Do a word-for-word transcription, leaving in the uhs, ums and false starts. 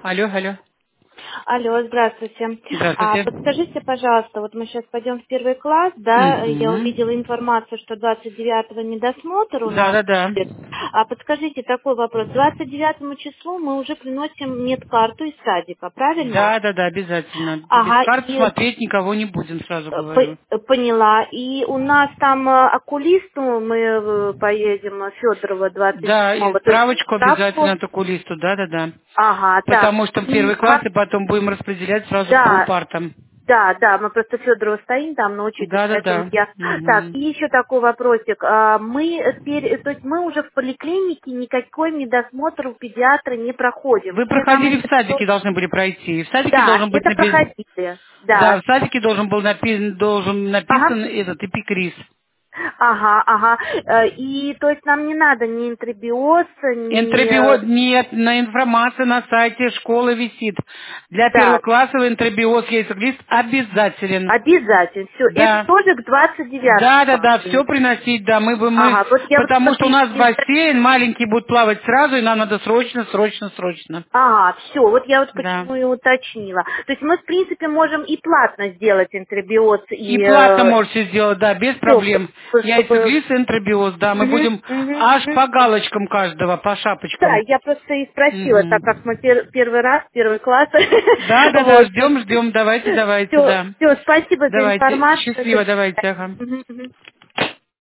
Алло, алло. Алло, здравствуйте. А, Здравствуйте. подскажите, пожалуйста, вот мы сейчас пойдем в первый класс, да, я увидела Угу. информацию, что двадцать девятого медосмотр у Да, нас да, да. будет. А подскажите такой вопрос. двадцать девятому числу мы уже приносим медкарту из садика, правильно? Да, да, да, обязательно. Без Ага, карт и смотреть никого не будем, сразу э, говорю. по- поняла. И у нас там э, окулисту мы э, поедем э, Федорова двадцать Да, и седьмого, то есть справочку справку. обязательно от окулисту, да, да, да. Ага, так. Потому что в И, первый класс ага, и потом будем распределять сразу по да, партам. Да, да, мы просто Федорова стоим там на учете, Да, да, поэтому да. я... Так, Мгм. и еще такой вопросик. А, Мы, пер- то есть мы уже в поликлинике никакой медосмотр у педиатра не проходим. Вы Все нам проходили в интервью... садике, должны были пройти. И в садике Да, должен быть это написан... проходили. Да, Да. в садике должен был напи- должен Ага. написан этот эпикриз. Ага, ага. Э, И то есть нам не надо ни интрабиоз, ни... Интрабиоз э, нет, на информации на сайте школы висит. Для Да, первоклассов интрабиоз есть лист обязателен. обязательно. Все. Это Да. тоже к двадцать Да, девятому да, вам да, все принести. приносить, да, мы бы мы, Ага, вот я вот потому что у смотрю, нас бассейн, маленькие будут плавать сразу, и нам надо срочно, срочно, срочно. Ага, все, вот я вот Да. почему и уточнила. То есть мы, в принципе, можем и платно сделать интрабиоз И и платно э, можете сделать, да, без все, проблем. чтобы... Яйцеглис, интрабиоз, да, мы Мгм, будем мгм, аж мгм. по галочкам каждого, по Да, шапочкам. я просто и спросила, так как мы Мгм. пер- первый раз, первый класс. Да, да, да, Вот. ждем, ждем, давайте, давайте, Все, да. все, спасибо за Давайте, информацию. До счастливо, давайте, свидания. ага. Мгм, мгм.